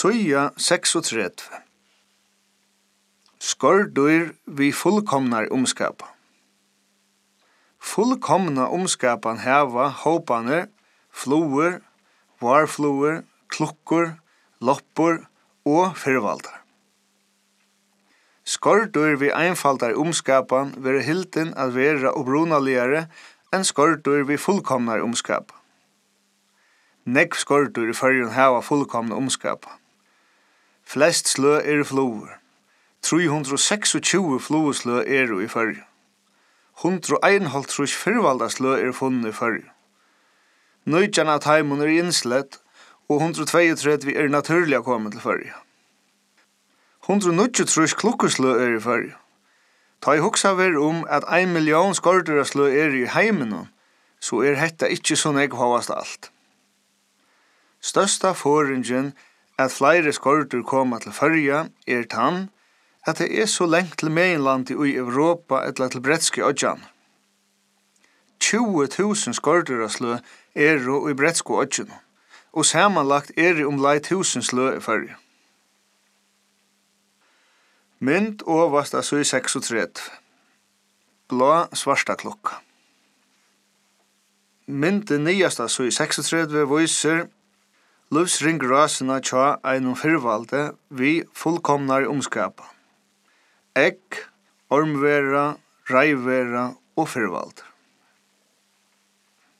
Søya 36. Skordyr vi fullkomnar omskapa. Fullkomna omskapan hava hópaner, floer, varfloer, klukkur, loppur og fyrvaldar. Skordyr vi einfaldar omskapan vere hilden at vera obrunaligare enn skordyr vi fullkomnar omskapa. Negv skordyr i førjun hava fullkomna omskapa. Flest slø floer. 326 floeslø i førjun. 151 fyrvaldarslø funnet i førjun. 19 av taimun innslett, og 132 naturliga kommet til førjun. 129 klukkurslø i førjun. Ta I hugsa ver at 1 million skordyraslø I heiminum, så hetta ikkje så negv hovast alt. Størsta foringen at flere skordyr koma til førja tann at det så lengt til mainlandet I Europa eller til bretske odjan. 20.000 skordyrarslø I bretske odjan, og samanlagt omlai 1000 slø I førja. Mynd overast av 36. Blå svarta klokka. Mynd nyast av 36 viser livsringrasena tja einum fyrvalde vi fullkomnar omskapa. Egg, ormvera, reivera og fyrvalde.